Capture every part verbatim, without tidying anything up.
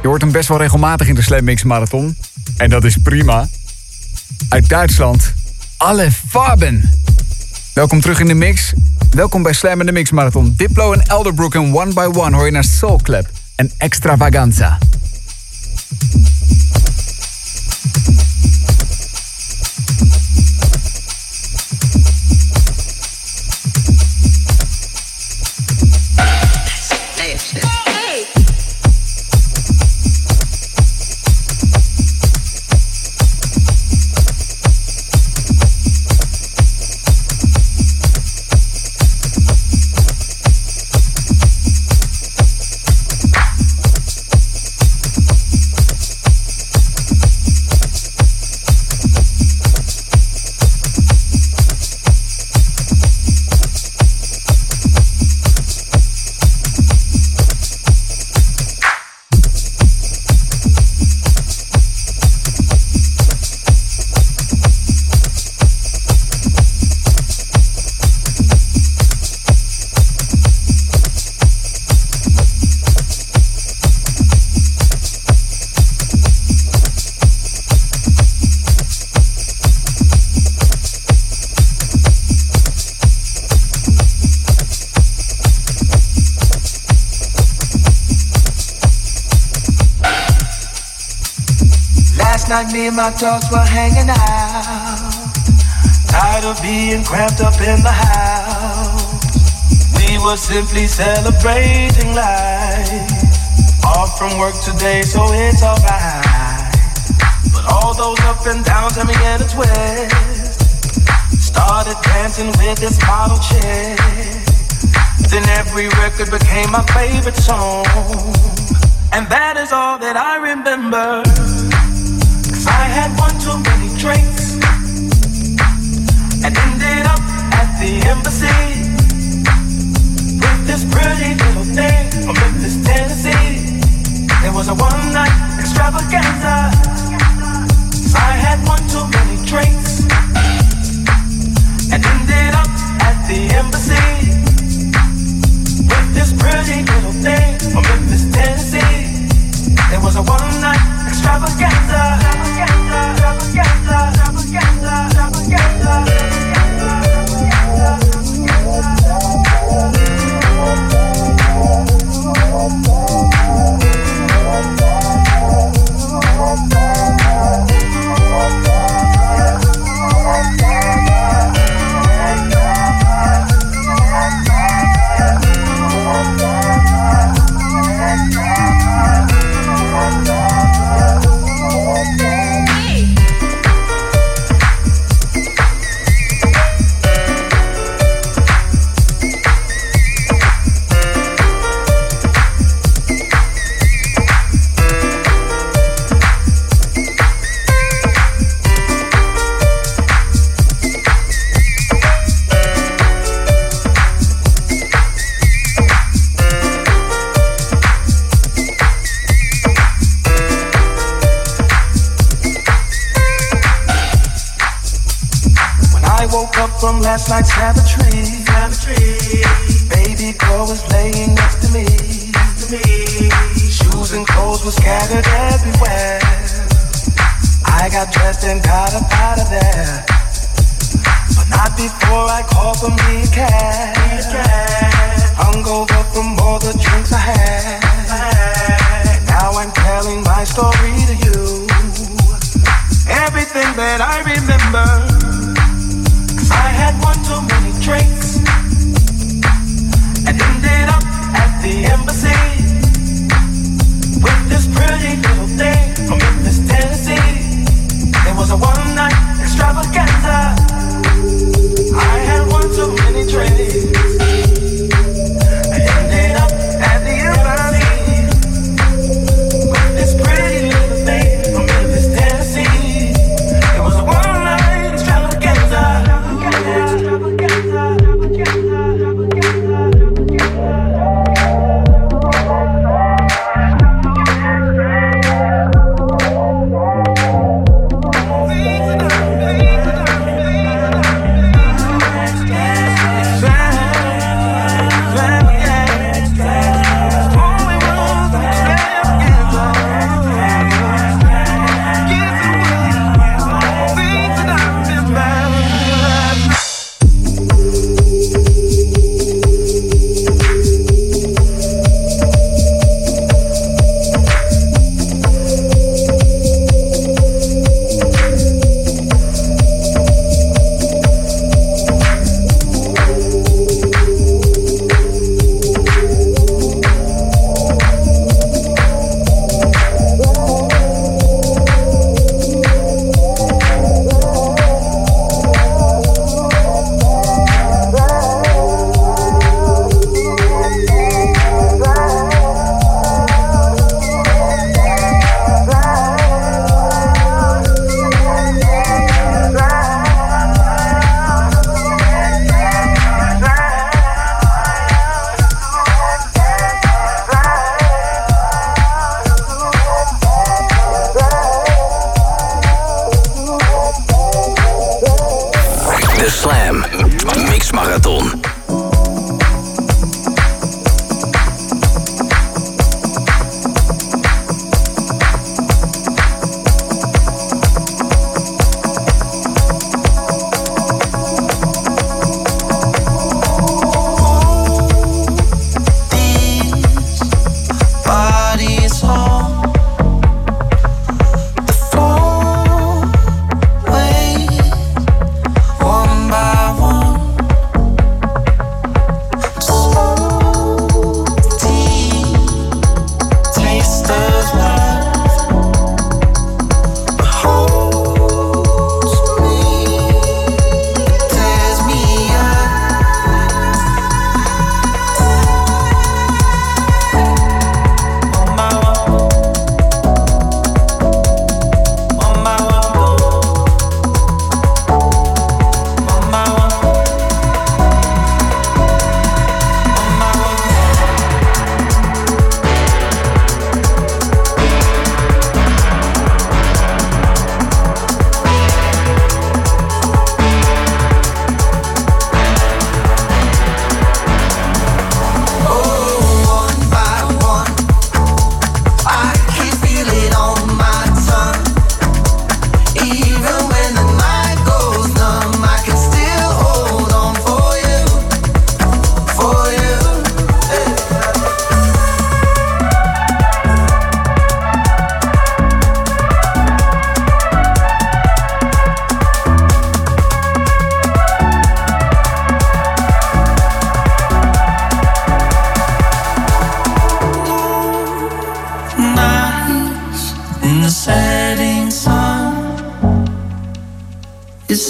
Je hoort hem best wel regelmatig in de Slam Mix Marathon. En dat is prima. Uit Duitsland, Alle Farben. Welkom terug in de mix. Welkom bij Slam in de Mix Marathon. Diplo en Elderbrook en One by One hoor je naar Soul Clap en Extravaganza. Night me and my dogs were hanging out, tired of being cramped up in the house. We were simply celebrating life, off from work today so it's alright. But all those up and downs had me in a twist, started dancing with this model chick. Then every record became my favorite song, and that is all that I remember. I had one too many drinks and ended up at the embassy with this pretty little thing from Memphis, Tennessee. It was a one-night extravaganza. I had one too many drinks and ended up at the embassy with this pretty little thing from Memphis, Tennessee. It was a one-night extravaganza. Last night's savagery, savagery. Baby girl was laying next to me, next to me. Shoes and clothes were scattered everywhere. I got dressed and got up out of there, but not before I called for me a cab. Hungover from all the drinks I had, and now I'm telling my story to you. Everything that I remember. I had one too many drinks and ended up at the embassy with this pretty little thing from Memphis, Tennessee. It was a one-night extravaganza. I had one too many drinks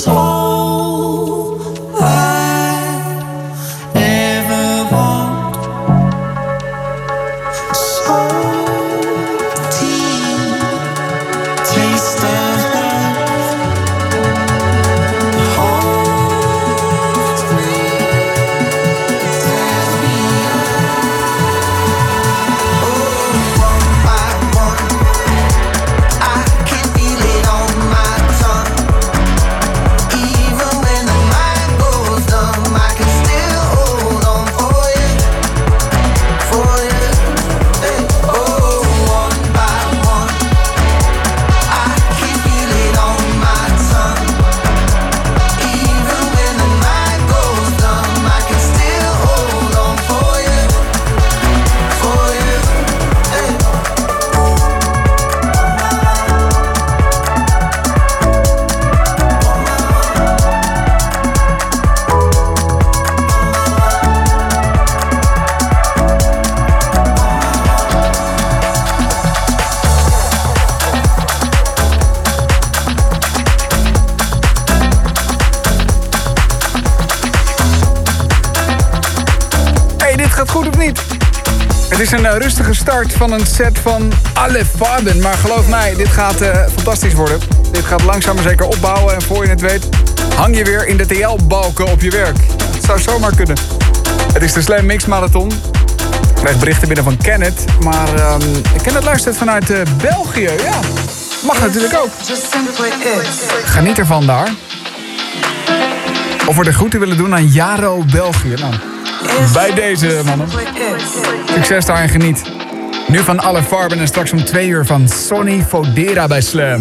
Het is een uh, rustige start van een set van Alle Farben. Maar geloof mij, dit gaat uh, fantastisch worden. Dit gaat langzaam maar zeker opbouwen. En voor je het weet, hang je weer in de T L-balken op je werk. Het zou zomaar kunnen. Het is de Slam Mix Marathon. Ik krijg berichten binnen van Kenneth. Maar uh, Kenneth luistert vanuit uh, België. Ja, mag natuurlijk ook. Geniet ervan daar. Of we de groeten willen doen aan Jaro België. Nou, bij deze mannen. Succes daar en geniet. Nu van Alle Farben en straks om twee uur van Sonny Fodera bij Slam.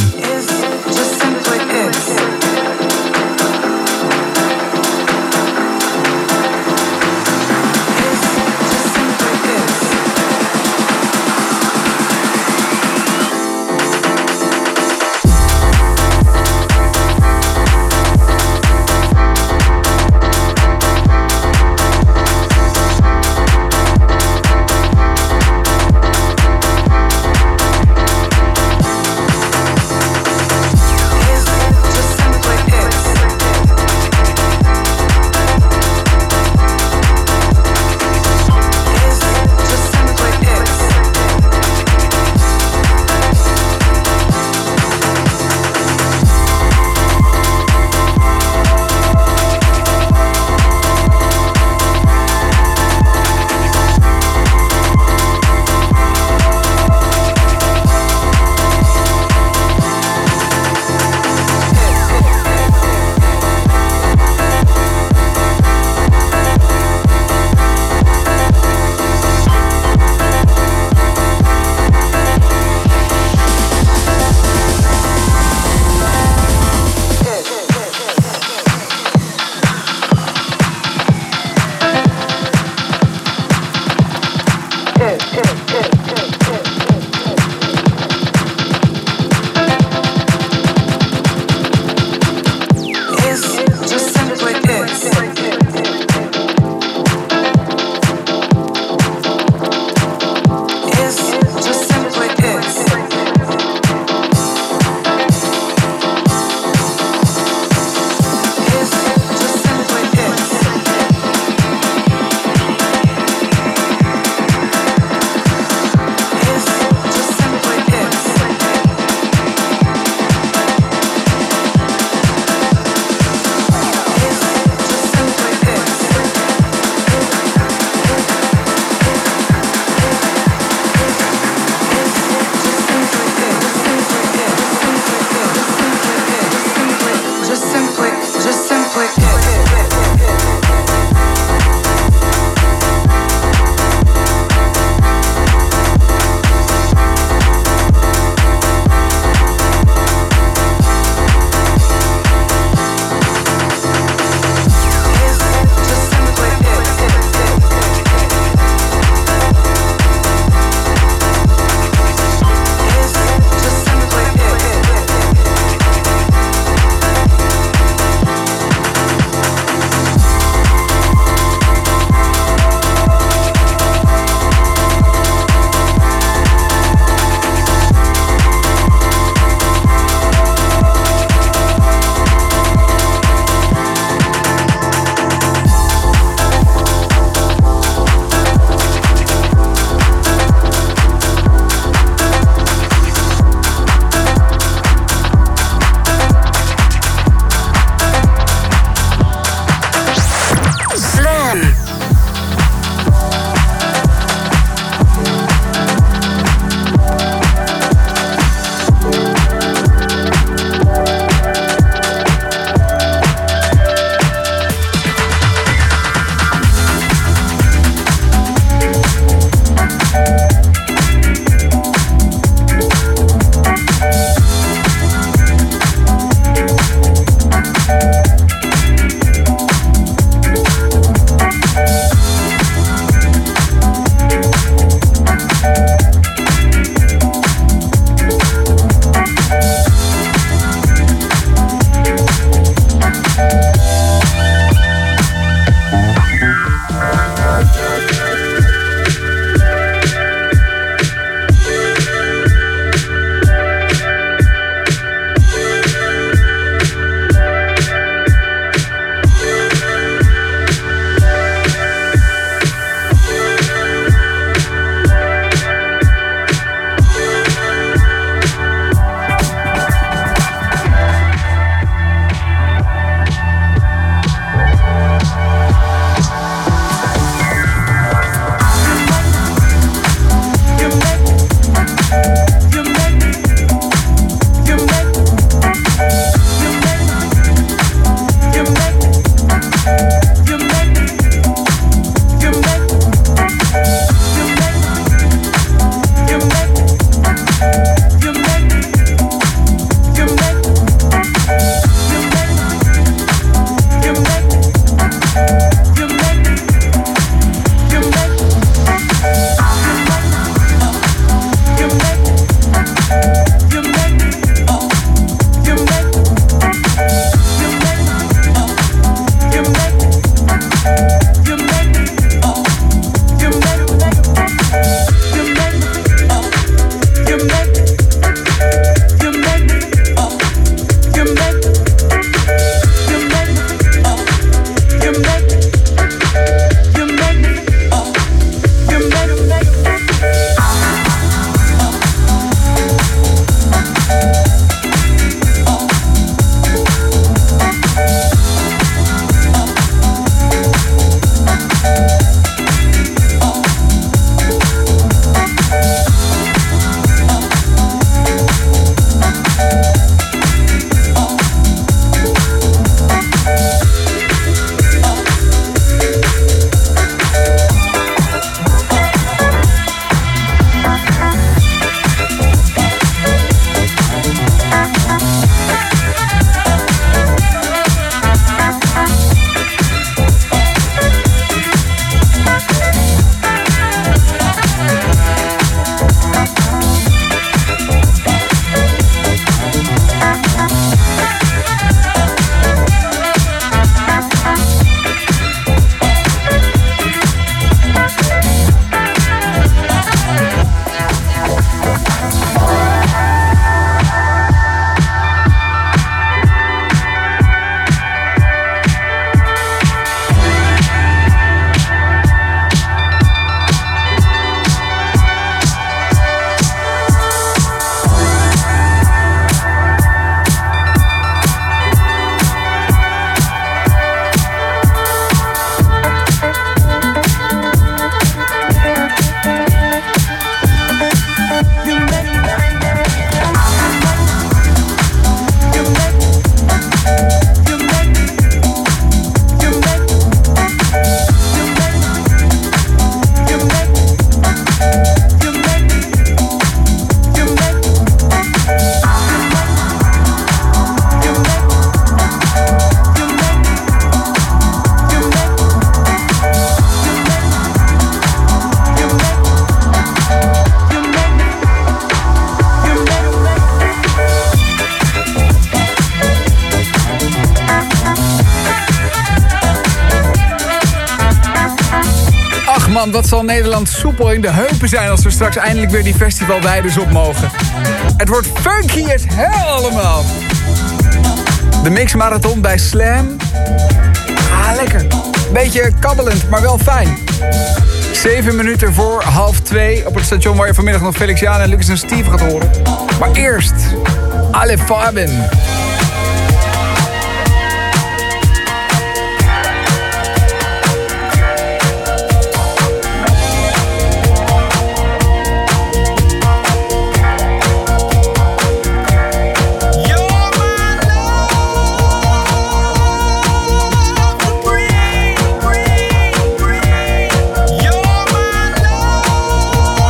man, wat zal Nederland soepel in de heupen zijn... als we straks eindelijk weer die festivalweiders op mogen. Het wordt funky as hell allemaal. De Mix Marathon bij Slam. Ah, lekker. Beetje kabbelend, maar wel fijn. Zeven minuten voor half twee op het station... waar je vanmiddag nog Felix Jaan en Lucas en Steve gaat horen. Maar eerst, Alle Farben.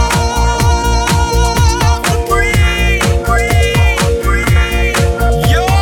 You're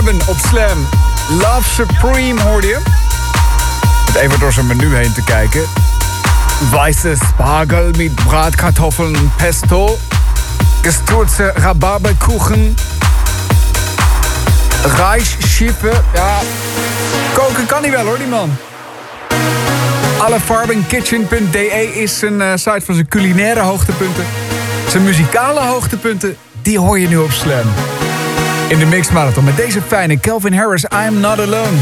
Farben op Slam. Love Supreme hoorde je. Even door zijn menu heen te kijken. Weiße Spargel met braatkartoffeln en pesto. Gestoorde rabarberkuchen. Reisschiffe. Ja, koken kan hij wel hoor, die man. Allefarbenkitchen punt d e is een uh, site van zijn culinaire hoogtepunten. Zijn muzikale hoogtepunten, die hoor je nu op Slam. In de Mix Marathon met deze fijne Calvin Harris, I'm Not Alone.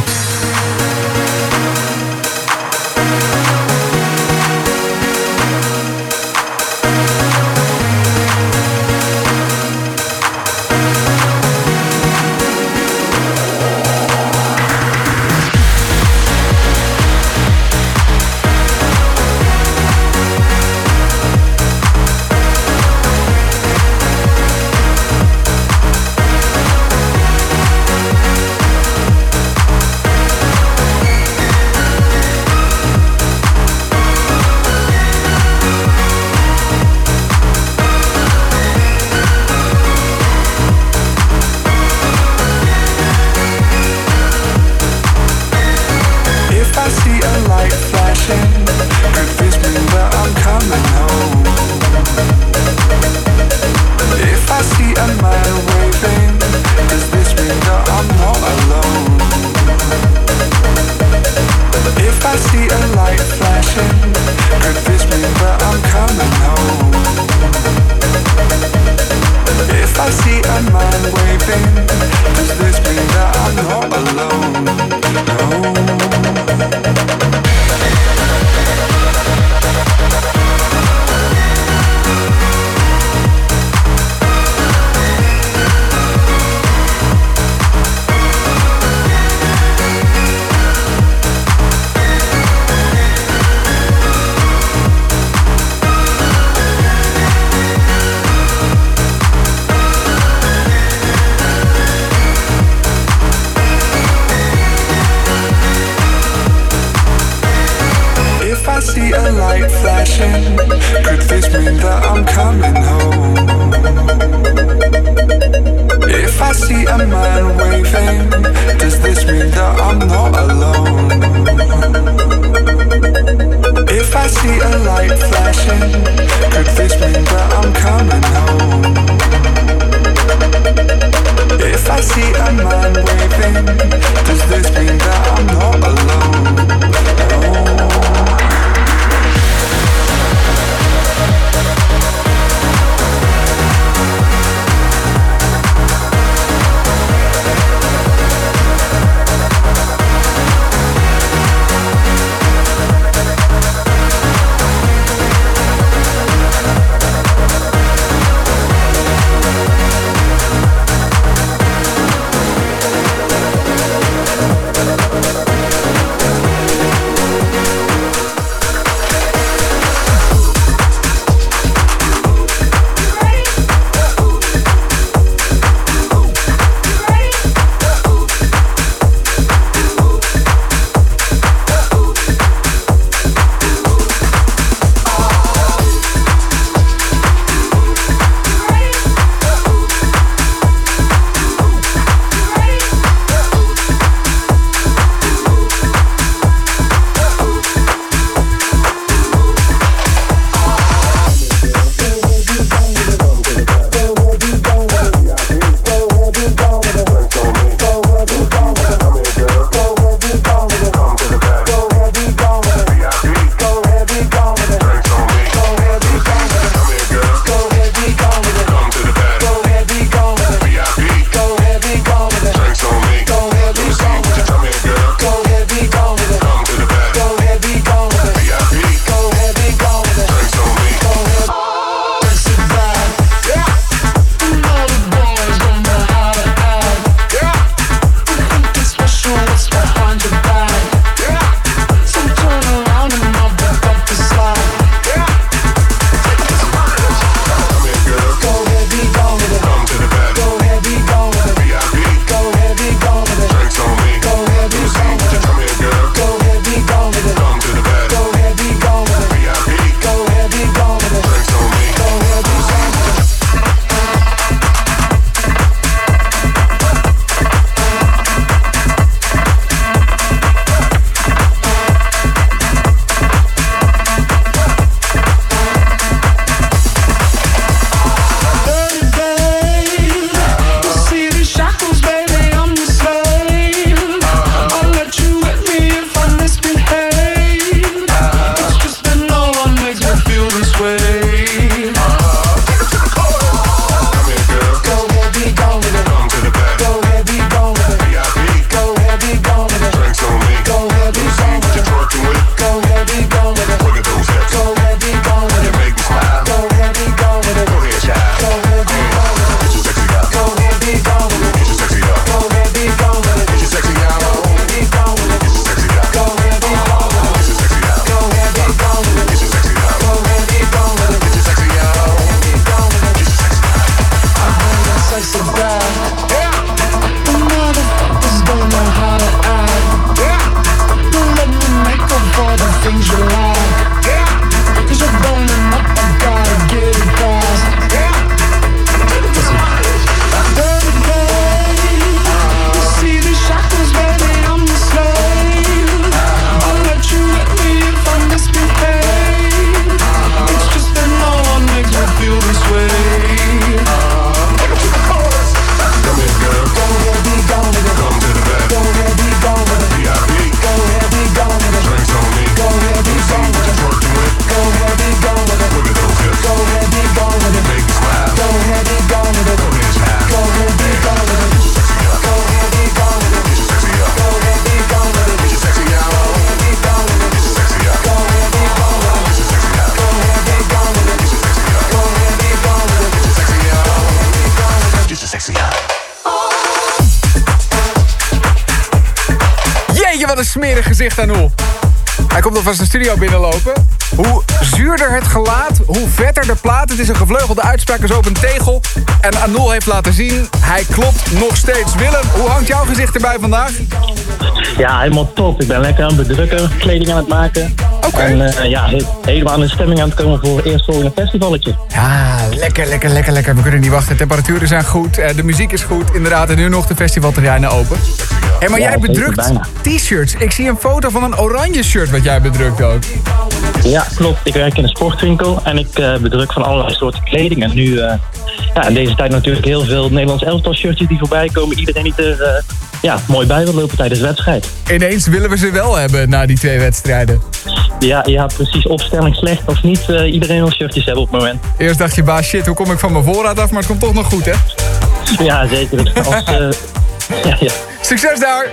gezicht, Anul. Hij komt alvast de studio binnenlopen. Hoe zuurder het gelaat, hoe vetter de plaat. Het is een gevleugelde uitspraak, is op een tegel. En Anul heeft laten zien, hij klopt nog steeds. Willem, hoe hangt jouw gezicht erbij vandaag? Ja, helemaal top. Ik ben lekker aan het bedrukken, kleding aan het maken. Oké. Okay. En uh, ja, he- helemaal aan de stemming aan het komen voor het eerstvolgende festivalletje. Ja, lekker, lekker, lekker, lekker. We kunnen niet wachten. De temperaturen zijn goed, de muziek is goed. Inderdaad, en nu nog de festivalterreinen open. Hé, hey, maar ja, jij bedrukt t-shirts. Ik zie een foto van een oranje shirt wat jij bedrukt ook. Ja, klopt. Ik werk in een sportwinkel en ik uh, bedruk van allerlei soorten kleding. En nu, uh, ja, in deze tijd natuurlijk heel veel Nederlands elftal shirtjes die voorbij komen. Iedereen die er uh, ja, mooi bij wil lopen tijdens de wedstrijd. Ineens willen we ze wel hebben na die twee wedstrijden. Ja, ja, precies. Opstelling slecht of niet. Uh, iedereen wil shirtjes hebben op het moment. Eerst dacht je, baas, shit, hoe kom ik van mijn voorraad af? Maar het komt toch nog goed, hè? Ja, zeker. Als, uh, ja, ja. Succes daar!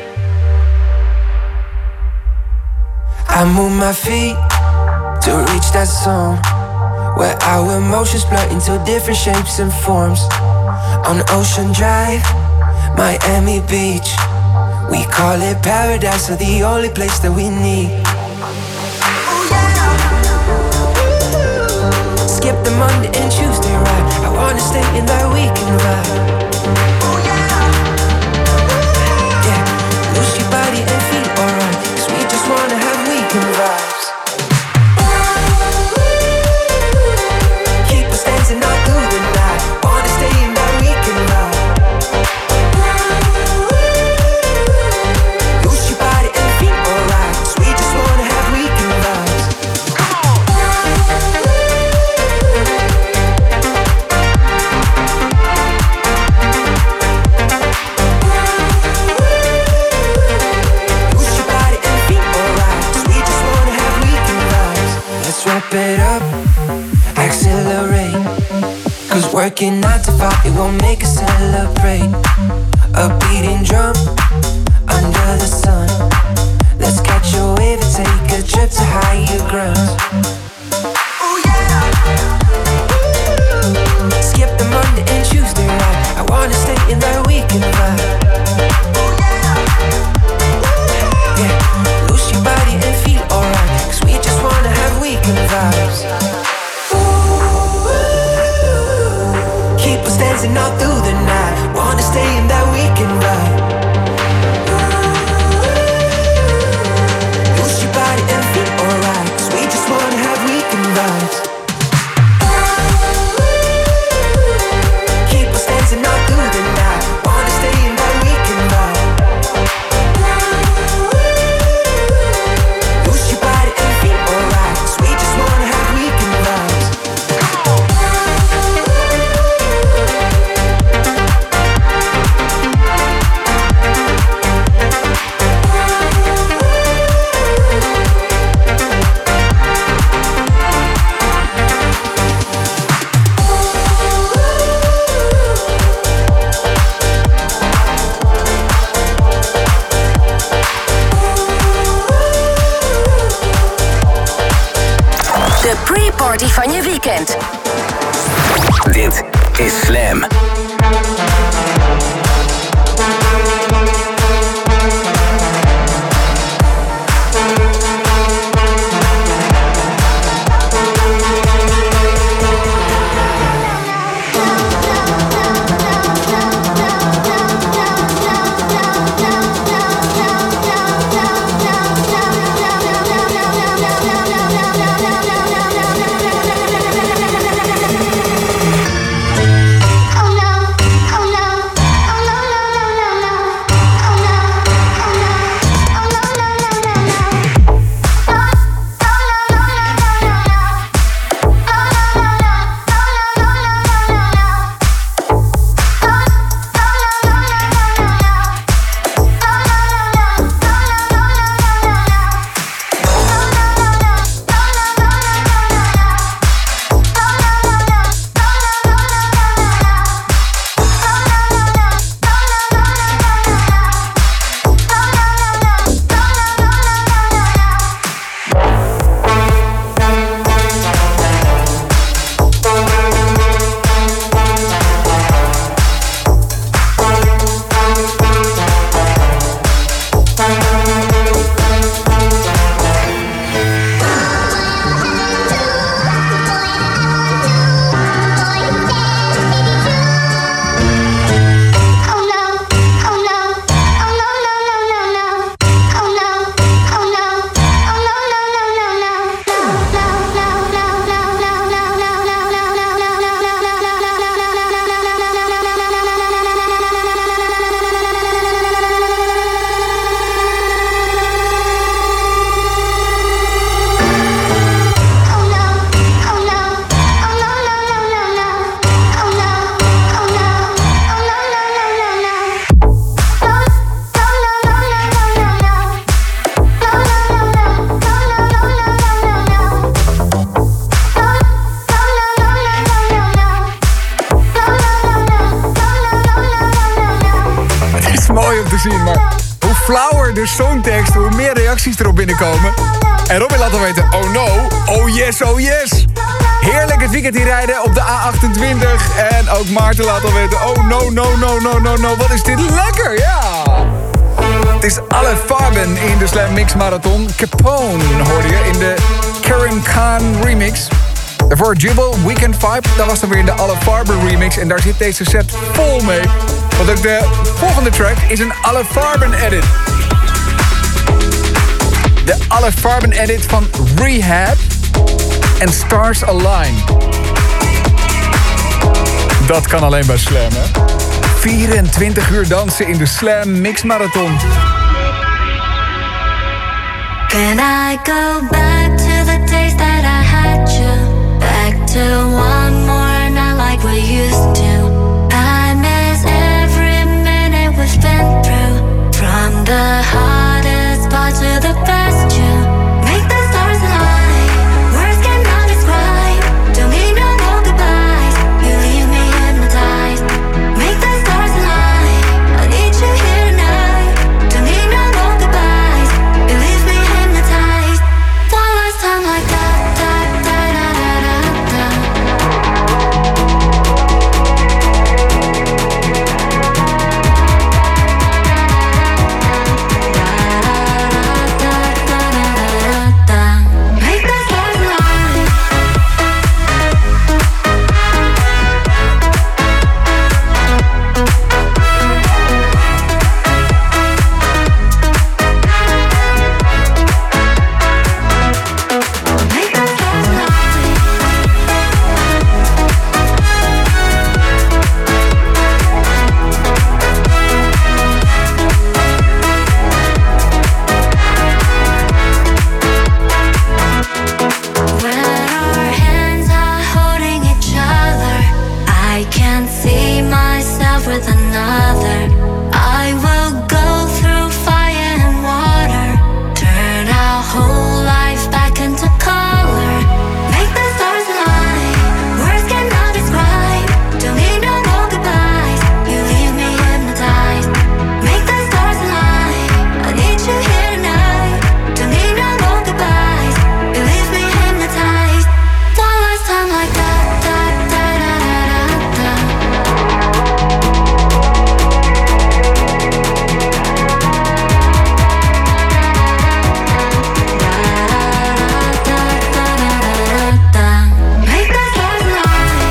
I move my feet to reach that zone where our emotions blur into different shapes and forms. On Ocean Drive, Miami Beach, we call it paradise, or the only place that we need. Skip the Monday and Tuesday ride, I wanna stay in that weekend vibe. Yeah, lose your body and feel alright, 'cause we just wanna have weekend vibes. Keep us dancing all through the night, wanna stay in that weekend vibe. Lose your body and feel alright, 'cause we just wanna have weekend vibes. Lose your body and feel alright, 'cause we just wanna have weekend vibes. Let's wrap it up, accelerate, 'cause working nine to five, it won't make us celebrate. A beating drum under the sun. Let's catch a wave and take a trip to higher grounds. Skip the Monday and Tuesday ride, I wanna stay in that weekend vibe. Yeah, lose your body and feel alright, 'cause we just wanna have weekend vibes. Keep us dancing all through the night, wanna stay in that weekend vibe. Lose your body and feel alright, 'cause we just wanna have weekend vibes. Keep us dancing all through the night, wanna stay in that weekend vibe. Lose your body and feel alright, 'cause we just wanna have weekend vibes. De pre-party van je weekend. Dit is Slam. Oh no. zien. Maar hoe flauwer de songtekst, hoe meer reacties erop binnenkomen. En Robin laat al weten, oh no, oh yes, oh yes. Heerlijk het weekend hier rijden op de A achtentwintig. En ook Maarten laat al weten, oh no, no, no, no, no, no. Wat is dit lekker, ja. Het is Alle Farben in de Slam Mix Marathon. Capone hoorde je in de Karim Khan remix. Daarvoor Jubal, Weekend Vibe. Dat was dan weer in de Alle Farben remix. En daar zit deze set vol mee. Want ook de volgende track is een Alle Farben edit. De Alle Farben edit van Rehab en Stars Align. Dat kan alleen bij Slam, hè? vierentwintig uur dansen in de Slam Mix Marathon. Can I go back to the days that I had you? Back to one more night like we used to. I miss every minute we spent through. From the hardest part to the best you. Make the stars align. Words cannot describe. Don't need no more goodbyes. You leave me hypnotized. Make the stars align. I need you here tonight. Don't need no more goodbyes. You leave me hypnotized. One last time like that, that, that, da, da, da, da. Make the stars align. Make the stars align. When our hands are holding each other, I can't see myself with another. I will go through fire and water, turn our whole life back into color. Make the stars align. Words cannot describe. Don't need no more goodbyes. You leave me hypnotized. Make the stars align. I need you here tonight. Don't need no more goodbyes. You leave me hypnotized. One last time like that, that, that, da, da, da, da. Make the stars align.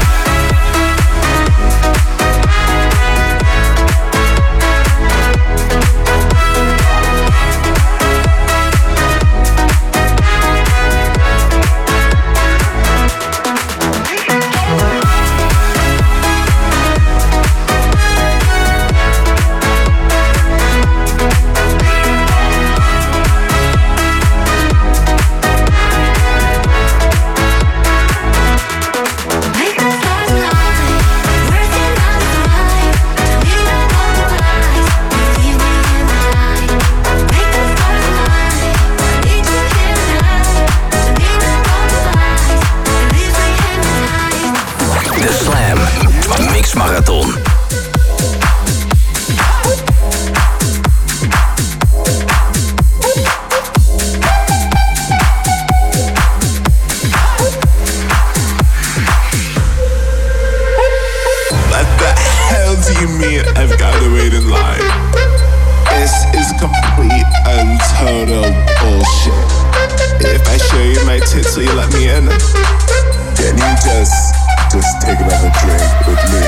Make the stars align. Words cannot describe. Don't need no more goodbyes. You leave me hypnotized. Make the stars align. I need you here tonight. Don't need no more goodbyes. You leave me hypnotized. De Slam Mix Marathon. What the hell do you mean I've gotta wait in line? This is complete and total bullshit. If I show you my tits, will you let me in? Can you just, just take another drink with me?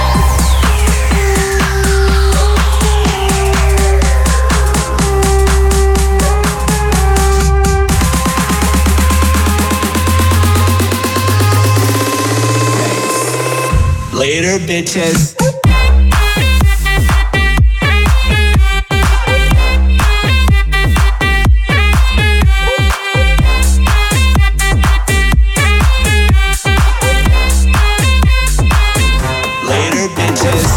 Later, bitches. Later, bitches.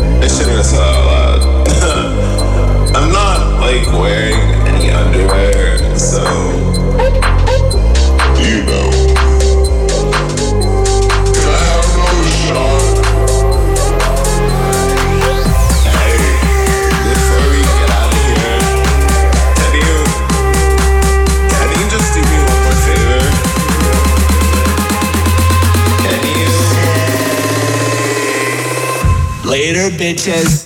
I shouldn't have said that out loud. I'm not like wearing any underwear, so you know. Can I have another shot? Hey, before we get out of here, can you, can you just do me one more favor? Can you? Later, bitches.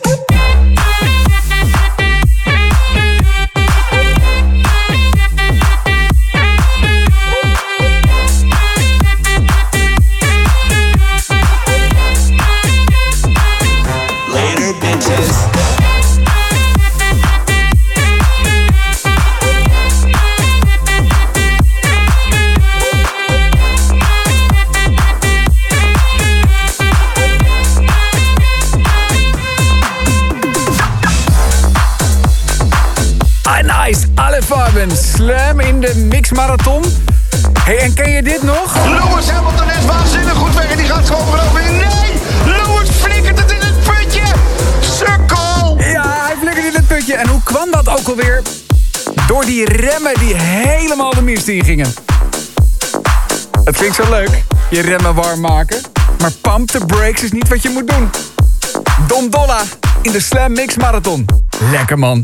Farben, Slam in de Mix Marathon. Hey, en ken je dit nog? Lewis Hamilton is waanzinnig goed weg en die gaat gewoon veroveren. Nee! Lewis flikkert het in het putje! Sukkel! Ja, hij flikkert in het putje. En hoe kwam dat ook alweer? Door die remmen die helemaal de mist in gingen. Het klinkt zo leuk, je remmen warm maken. Maar pump the brakes is niet wat je moet doen. Dom Dolla in de Slam Mix Marathon. Lekker man.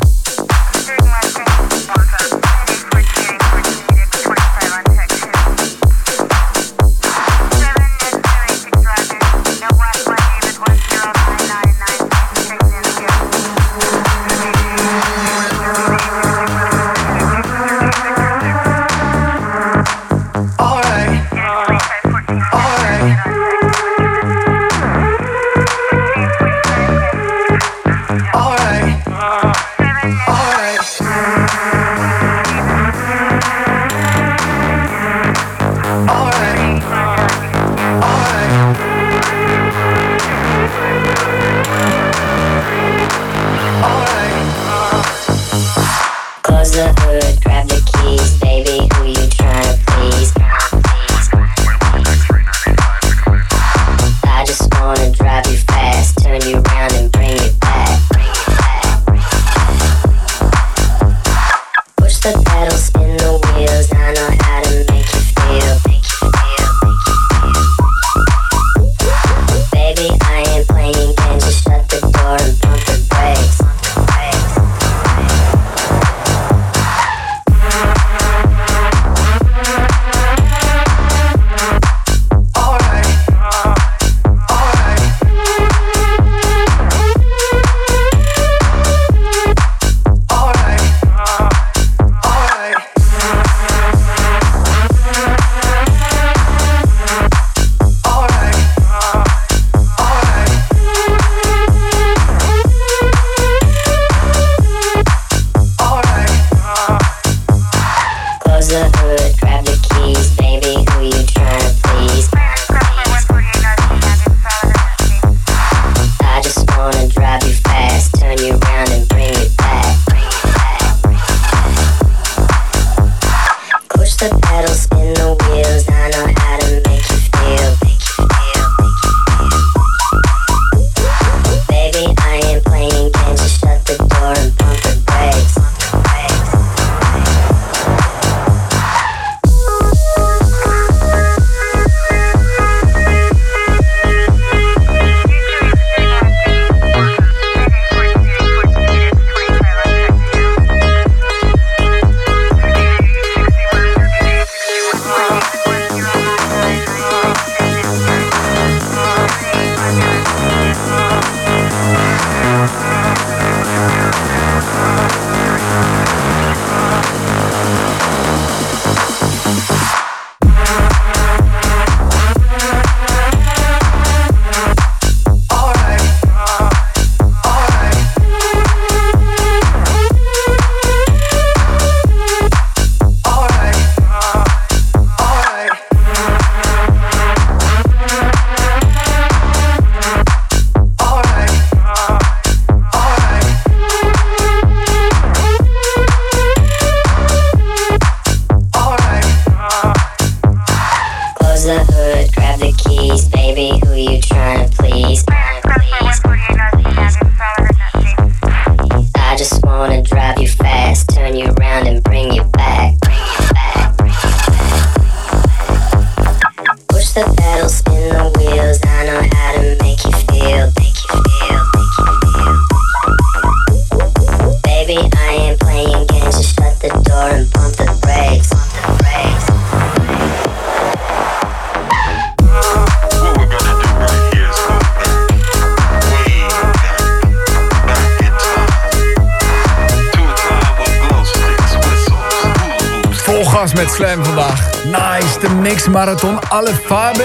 was met Slam vandaag. Nice, de Mix Marathon. Alle farben.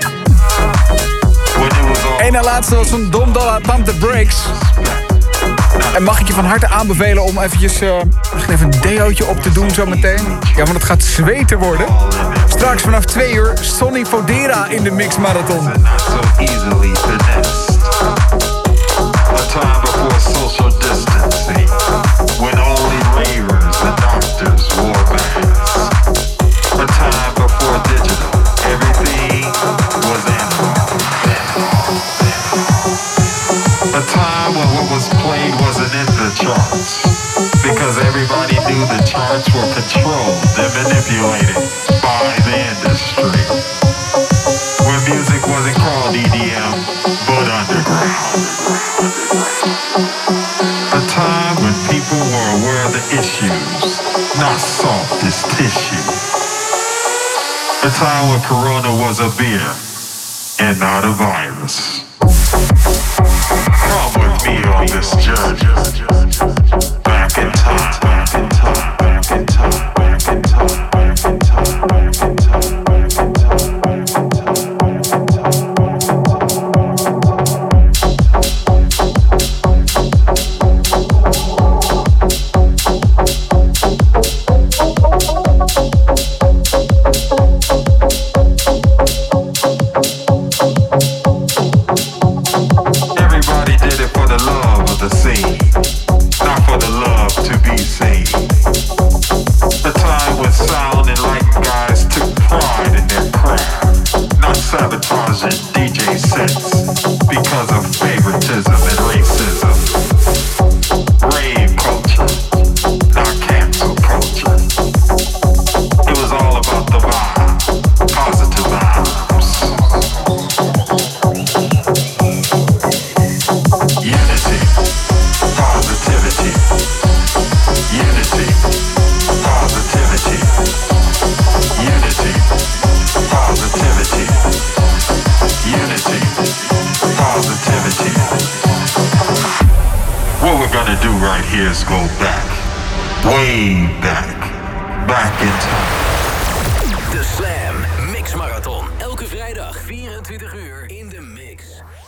En na laatste was van Dom Dollar Pump the Brakes. En mag ik je van harte aanbevelen om eventjes, uh, even een deootje op te doen zometeen. Ja, want het gaat zweter worden. Straks vanaf twee uur Sonny Fodera in de Mix Marathon. A time before social distancing, when only ravers and doctors wore masks. A time before digital, everything was analog. A time when what was played wasn't in the charts, because everybody knew the charts were controlled and manipulated by the industry. When music wasn't called E D M, but underground. A time when people were aware of the issues, not soft as tissue. A time when Corona was a beer and not a virus. Come with me on this journey. Back in time, back in time, back in time, back in time, back in time, back in time. De Slam Mix Marathon. Elke vrijdag vierentwintig uur in de mix.